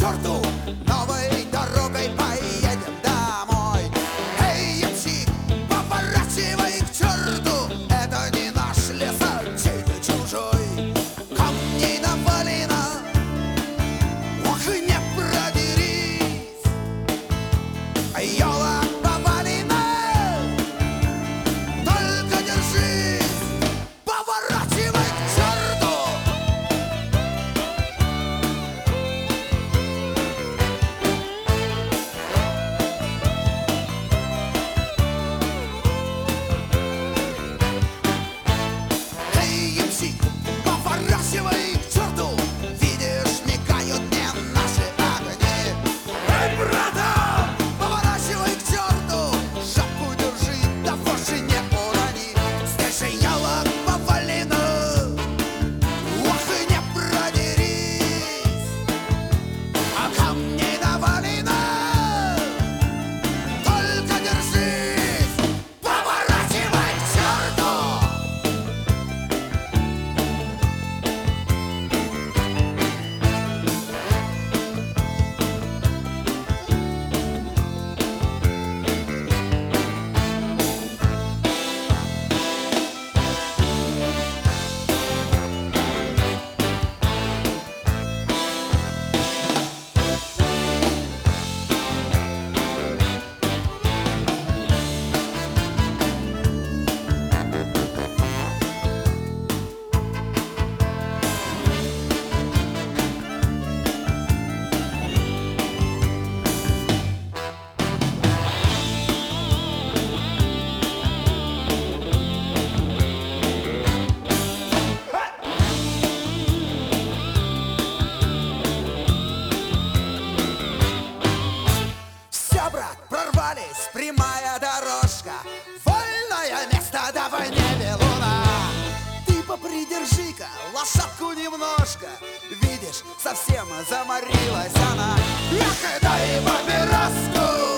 черту, новой дорогой поедем домой. Эй, ямщик, поворачивай к черту, это не наш лес, а чей-то чужой. Камней навалено, ох, и не продерись. Елок повалено, только держись, поворачивай к черту. Эй, ямщик, поворачивай к черту, видишь, мигают мне наши огни. Эй, брата, поворачивай к черту, шапку держи, да вовсе не урони. Здесь же елок повалено, ох, и не продерись. А камней навалено, только держись, поворачивай к черту. Все, брат, прорвались, прямая дорожка, вольное место, давай не белуна. Ты попридержи-ка лошадку немножко, видишь, совсем заморилась она. Эх, дай папироску.